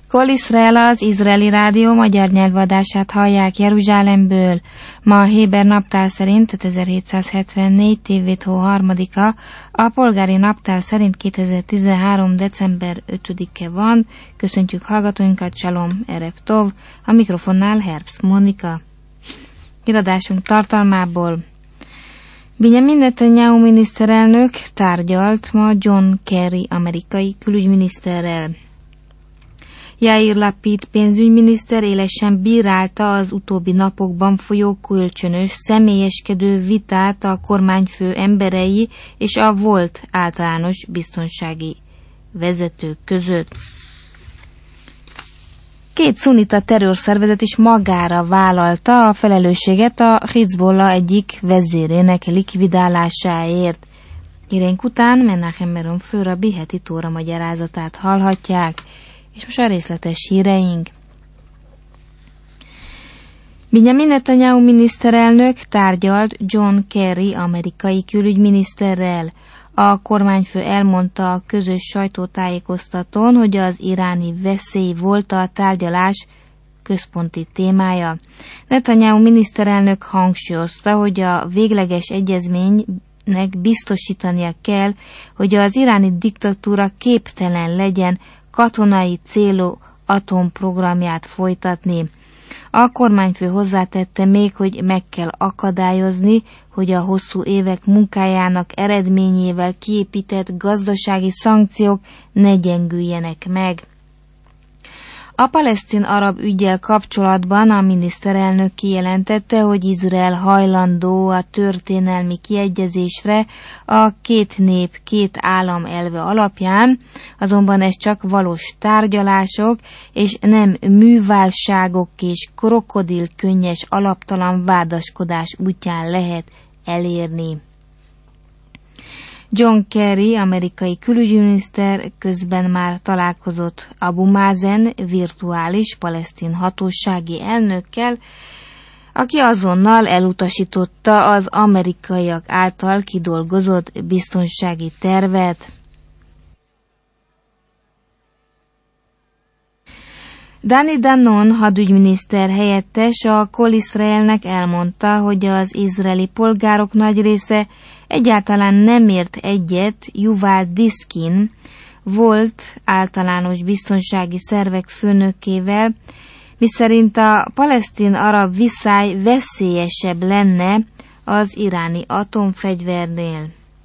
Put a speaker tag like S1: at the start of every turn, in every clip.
S1: Kol Israel, az izraeli rádió magyar nyelvadását hallják Jeruzsálemből. Ma a héber naptár szerint 5774 tévvéthó 3-a, a polgári naptár szerint 2013. december 5-e van. Köszöntjük hallgatóinkat, Shalom, Erev Tov, a mikrofonnál Herbst Mónika. Híradásunk tartalmából. Benjamin Netanyahu miniszterelnök tárgyalt ma John Kerry amerikai külügyminiszterrel. Yair Lapid pénzügyminiszter élesen bírálta az utóbbi napokban folyó kölcsönös, személyeskedő vitát a kormányfő emberei és a volt általános biztonsági vezetők között. Két szunita terrorszervezet is magára vállalta a felelősséget a Hizbollah egyik vezérének likvidálásáért. Híreink után Menachem Meron főrabbi heti tóra magyarázatát hallhatják, és most a részletes híreink. Benjamin Netanyahu miniszterelnök tárgyalt John Kerry amerikai külügyminiszterrel. A kormányfő elmondta a közös sajtótájékoztatón, hogy az iráni veszély volt a tárgyalás központi témája. Netanyahu miniszterelnök hangsúlyozta, hogy a végleges egyezménynek biztosítania kell, hogy az iráni diktatúra képtelen legyen katonai célú atomprogramját folytatni. A kormányfő hozzátette még, hogy meg kell akadályozni, hogy a hosszú évek munkájának eredményével kiépített gazdasági szankciók ne gyengüljenek meg. A palesztin-arab üggyel kapcsolatban a miniszterelnök kijelentette, hogy Izrael hajlandó a történelmi kiegyezésre a két nép, két állam elve alapján, azonban ez csak valós tárgyalások, és nem műválságok és krokodilkönnyes alaptalan vádaskodás útján lehet elérni. John Kerry, amerikai külügyminiszter közben már találkozott Abu Mazen virtuális palesztin hatósági elnökkel, aki azonnal elutasította az amerikaiak által kidolgozott biztonsági tervet. Dani Danon hadügyminiszter helyettes a Kol Israelnek elmondta, hogy az izraeli polgárok nagy része egyáltalán nem ért egyet Yuval Diskin volt általános biztonsági szervek főnökével, miszerint a palesztin-arab viszály veszélyesebb lenne az iráni atomfegyvernél.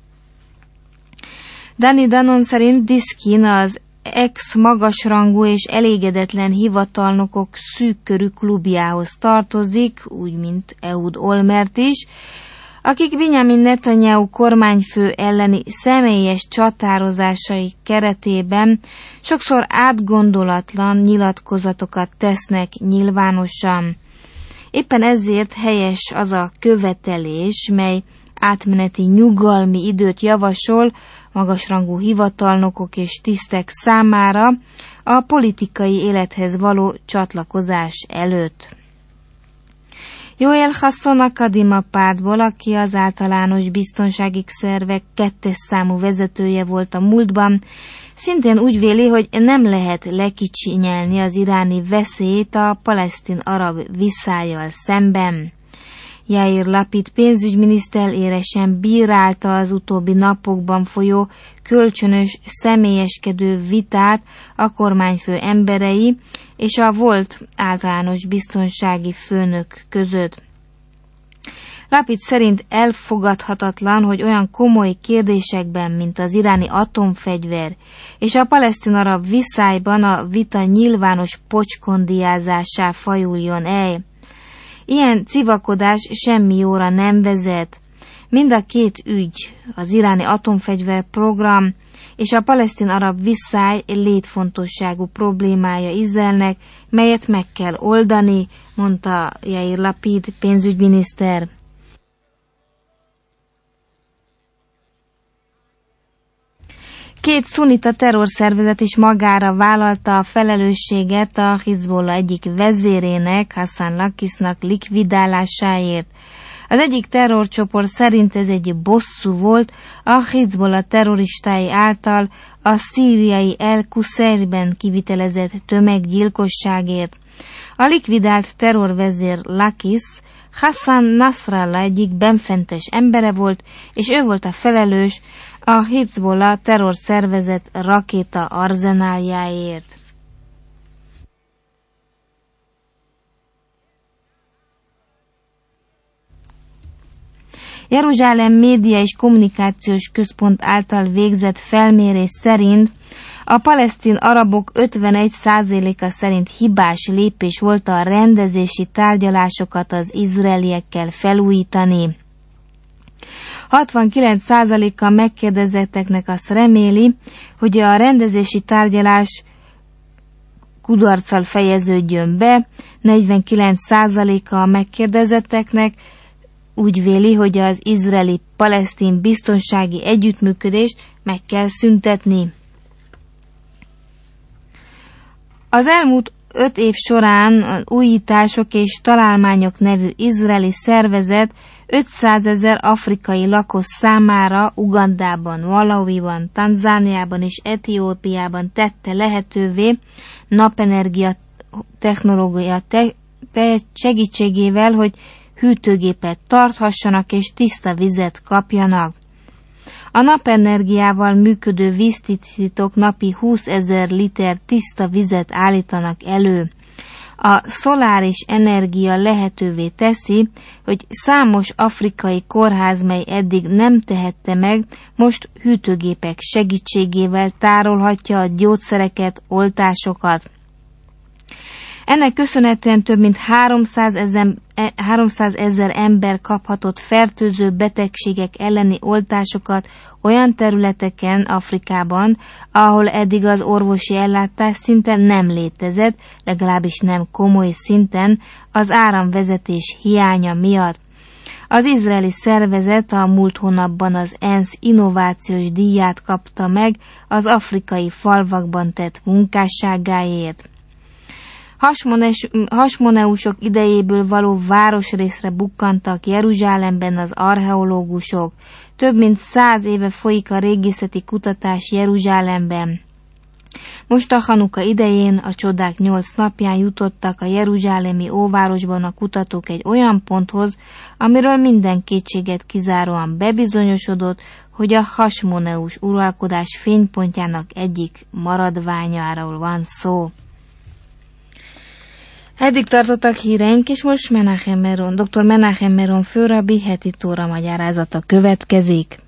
S1: Dani Danon szerint Diskin az ex-magasrangú és elégedetlen hivatalnokok szűkkörű klubjához tartozik, úgy mint Ehud Olmert is, akik Benjamin Netanyahu kormányfő elleni személyes csatározásai keretében sokszor átgondolatlan nyilatkozatokat tesznek nyilvánosan. Éppen ezért helyes az a követelés, mely átmeneti nyugalmi időt javasol magasrangú hivatalnokok és tisztek számára a politikai élethez való csatlakozás előtt. Joel Hasson a Kadima pártból, aki az általános biztonsági szervek 2. számú vezetője volt a múltban, szintén úgy véli, hogy nem lehet lekicsinyelni az iráni veszélyt a palesztin-arab viszállyal szemben. Yair Lapid pénzügyminiszter élesen bírálta az utóbbi napokban folyó kölcsönös, személyeskedő vitát a kormányfő emberei és a volt általános biztonsági főnök között. Lapid szerint elfogadhatatlan, hogy olyan komoly kérdésekben, mint az iráni atomfegyver és a palesztin-arab viszályban a vita nyilvános pocskondiázásá fajuljon el. Ilyen civakodás semmi jóra nem vezet. Mind a két ügy, az iráni atomfegyver program és a palesztin-arab viszály létfontosságú problémája Izraelnek, melyet meg kell oldani, mondta Yair Lapid pénzügyminiszter. Két szunita terrorszervezet is magára vállalta a felelősséget a Hizbollah egyik vezérének, Hassan Lakisnak likvidálásáért. Az egyik terrorcsoport szerint ez egy bosszú volt a Hizbollah terroristái által a szíriai El-Qusairben kivitelezett tömeggyilkosságért. A likvidált terrorvezér Lakis Hassan Nasrallah egyik benfentes embere volt, és ő volt a felelős a Hizbollah terrorszervezet rakéta arzenáljáért. Jeruzsálem Média és Kommunikációs Központ által végzett felmérés szerint a palesztin arabok 51%-a szerint hibás lépés volt a rendezési tárgyalásokat az izraeliekkel felújítani. 69%-a megkérdezetteknek azt reméli, hogy a rendezési tárgyalás kudarccal fejeződjön be, 49%-a a megkérdezetteknek úgy véli, hogy az izraeli-palesztin biztonsági együttműködést meg kell szüntetni. Az elmúlt 5 év során az Újítások és Találmányok nevű izraeli szervezet 500 000 afrikai lakos számára Ugandában, Malawiban, Tanzániában és Etiópiában tette lehetővé napenergia technológia segítségével, hogy hűtőgépet tarthassanak és tiszta vizet kapjanak. A napenergiával működő víztisztítók napi 20 000 liter tiszta vizet állítanak elő. A szoláris energia lehetővé teszi, hogy számos afrikai kórház, mely eddig nem tehette meg, most hűtőgépek segítségével tárolhatja a gyógyszereket, oltásokat. Ennek köszönhetően több mint 300 000 ember kaphatott fertőző betegségek elleni oltásokat olyan területeken Afrikában, ahol eddig az orvosi ellátás szinte nem létezett, legalábbis nem komoly szinten, az áramvezetés hiánya miatt. Az izraeli szervezet a múlt hónapban az ENSZ innovációs díját kapta meg az afrikai falvakban tett munkásságáért. Hasmoneusok idejéből való városrészre bukkantak Jeruzsálemben az archeológusok. Több mint 100 éve folyik a régészeti kutatás Jeruzsálemben. Most a Hanuka idején, a csodák 8 napján jutottak a jeruzsálemi óvárosban a kutatók egy olyan ponthoz, amiről minden kétséget kizáróan bebizonyosodott, hogy a Hasmoneus uralkodás fénypontjának egyik maradványáról van szó. Eddig tartottak híreink, és most dr. Menachem Meron főrabbi heti tóra magyarázata következik.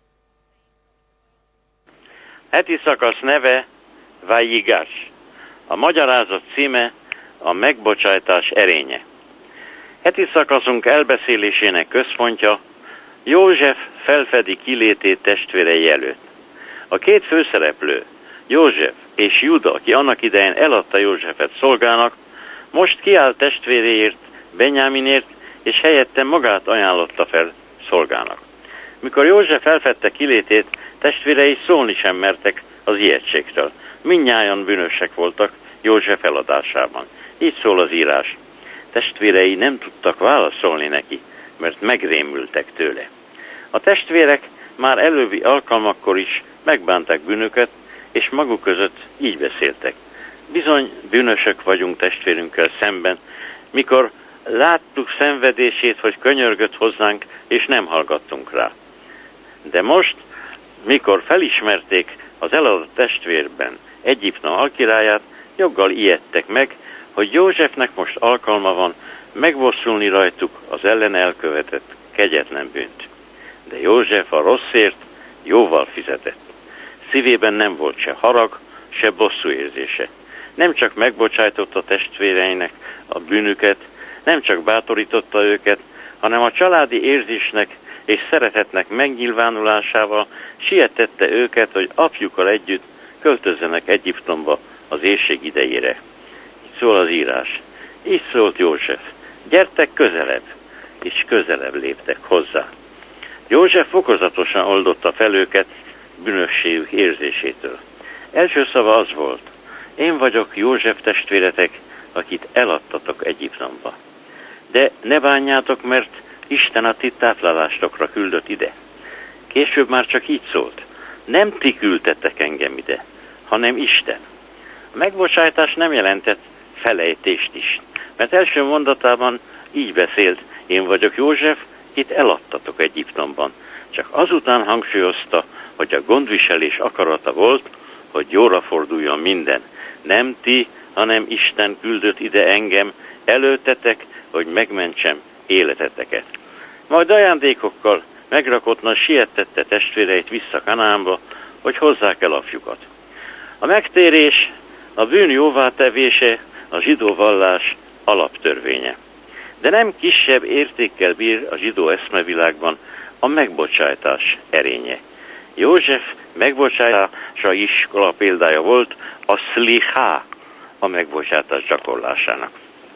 S2: Heti szakasz neve Vajigas. A magyarázat címe a megbocsájtás erénye. Heti szakaszunk elbeszélésének központja József felfedi kilétét testvérei előtt. A két főszereplő, József és Júda, aki annak idején eladta Józsefet szolgának, most kiáll testvéréért, Benyáminért, és helyette magát ajánlotta fel szolgának. Mikor József felfedte kilétét, testvérei szólni sem mertek az ijegységtől. Mindnyájan bűnösek voltak József eladásában. Így szól az írás. Testvérei nem tudtak válaszolni neki, mert megrémültek tőle. A testvérek már előbbi alkalmakkor is megbánták bűnöket, és maguk között így beszéltek. Bizony bűnösök vagyunk testvérünkkel szemben, mikor láttuk szenvedését, hogy könyörgött hozzánk, és nem hallgattunk rá. De most, mikor felismerték az eladott testvérben Egyiptom alkirályát, joggal ijedtek meg, hogy Józsefnek most alkalma van megbosszulni rajtuk az ellene elkövetett kegyetlen bűnt. De József a rosszért jóval fizetett. Szívében nem volt se harag, se bosszú érzése. Nem csak megbocsájtotta testvéreinek a bűnüket, nem csak bátorította őket, hanem a családi érzésnek és szeretetnek megnyilvánulásával sietette őket, hogy apjukkal együtt költözzenek Egyiptomba az éhség idejére. Így szól az írás. Így szólt József. Gyertek közelebb, és közelebb léptek hozzá. József fokozatosan oldotta fel őket bűnösségük érzésétől. Első szava az volt. Én vagyok József testvéretek, akit eladtatok Egyiptomba. De ne bánjátok, mert Isten a ti táplálásokra küldött ide. Később már csak így szólt. Nem ti küldtetek engem ide, hanem Isten. A megbocsájtás nem jelentett felejtést is, mert első mondatában így beszélt: én vagyok József, itt eladtatok Egyiptomban. Csak azután hangsúlyozta, hogy a gondviselés akarata volt, hogy jóra forduljon minden. Nem ti, hanem Isten küldött ide engem előttetek, hogy megmentsem életeteket. Majd ajándékokkal megrakottna sietette testvéreit vissza Kanaánba, hogy hozzák el apjukat. A megtérés, a bűn jóvátevése a zsidó vallás alaptörvénye. De nem kisebb értékkel bír a zsidó eszmevilágban a megbocsájtás erénye. József megbocsátása iskola példája volt a szlichá, a megbocsátás gyakorlásának.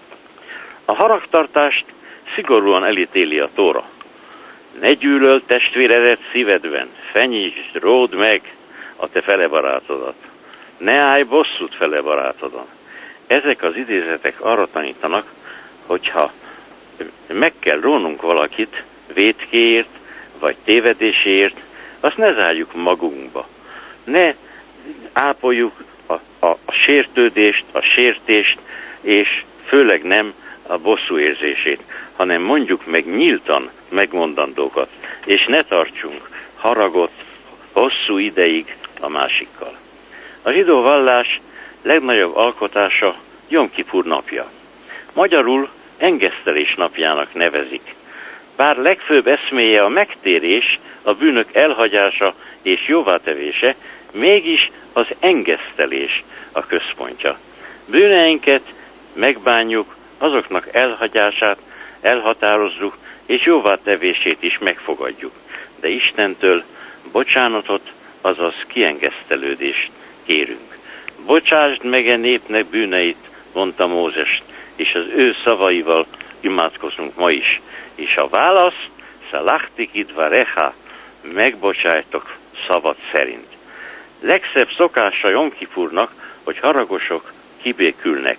S2: A haragtartást szigorúan elítéli a Tóra. Ne gyűlöld testvéredet szívedben, fenyítsd, ródd meg a te fele barátodat. Ne állj bosszút fele barátodon. Ezek az idézetek arra tanítanak, hogyha meg kell rónunk valakit vétkéért, vagy tévedéséért, azt ne zárjuk magunkba. Ne ápoljuk a sértődést, a sértést, és főleg nem a bosszú érzését, hanem mondjuk meg nyíltan megmondandókat, és ne tartsunk haragot hosszú ideig a másikkal. A zsidó vallás legnagyobb alkotása Jom Kipur napja. Magyarul engesztelés napjának nevezik. Bár legfőbb eszméje a megtérés, a bűnök elhagyása és jóvátevése, mégis az engesztelés a központja. Bűneinket megbánjuk, azoknak elhagyását elhatározzuk, és jóvátevését is megfogadjuk. De Istentől bocsánatot, azaz kiengesztelődést kérünk. Bocsásd meg a népnek bűneit, mondta Mózes, és az ő szavaival imádkozunk ma is. És a válasz, szalachtik idvarecha, megbocsájtok szavad szerint. Legszebb szokása Jom Kipurnak, hogy haragosok kibékülnek.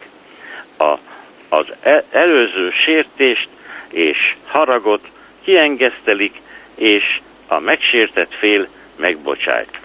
S2: Az előző sértést és haragot kiengesztelik, és a megsértett fél megbocsájt.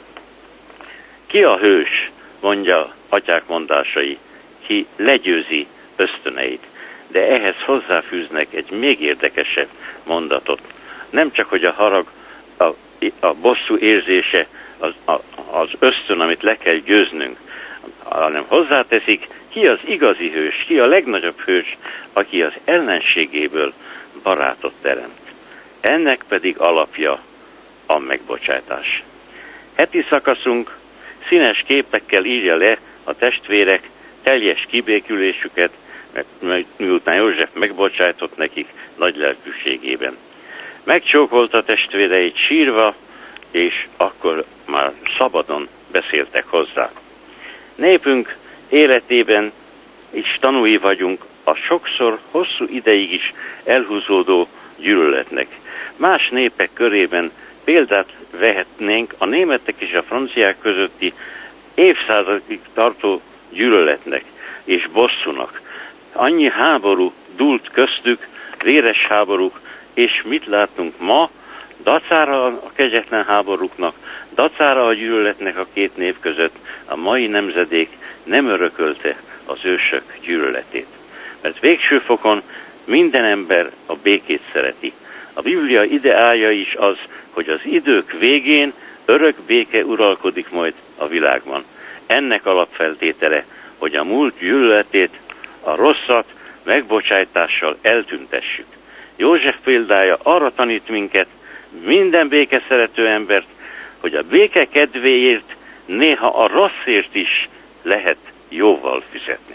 S2: Ki a hős, mondja atyák mondásai, ki legyőzi ösztöneit. De ehhez hozzáfűznek egy még érdekesebb mondatot. Nem csak, hogy a harag, a bosszú érzése, az ösztön, amit le kell győznünk, hanem hozzáteszik, ki az igazi hős, ki a legnagyobb hős, aki az ellenségéből barátot teremt. Ennek pedig alapja a megbocsátás. Heti szakaszunk színes képekkel írja le a testvérek teljes kibékülésüket, miután József megbocsájtott nekik nagy lelkűségében. Megcsókolta testvéreit sírva, és akkor már szabadon beszéltek hozzá. Népünk életében is tanúi vagyunk a sokszor hosszú ideig is elhúzódó gyűlöletnek. Más népek körében példát vehetnénk a németek és a franciák közötti évszázadig tartó gyűlöletnek és bosszúnak. Annyi háború dúlt köztük, véres háborúk, és mit látunk ma? Dacára a kegyetlen háborúknak, dacára a gyűlöletnek a két nép között a mai nemzedék nem örökölte az ősök gyűlöletét. Mert végső fokon minden ember a békét szereti. A Biblia ideája is az, hogy az idők végén örök béke uralkodik majd a világban. Ennek alapfeltétele, hogy a múlt gyűlöletét, a rosszat megbocsájtással eltüntessük. József példája arra tanít minket, minden békeszerető embert, hogy a béke kedvéért néha a rosszért is lehet jóval fizetni.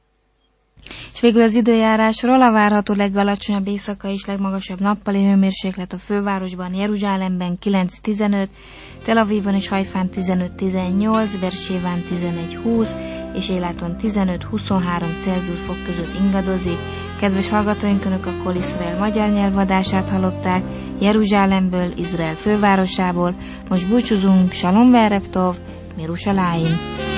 S1: És végül az időjárásról: a várható legalacsonyabb éjszakai és legmagasabb nappali hőmérséklet a fővárosban, Jeruzsálemben 9-15, Tel Avivban és Hajfán 15-18, Bersébán 11-20 és Éláton 15-23 Celsius fok között ingadozik. Kedves hallgatóink, Önök a Kol Izrael magyar nyelvadását hallották Jeruzsálemből, Izrael fővárosából. Most búcsúzunk, Shalom Verev Tov, Mirushalayim.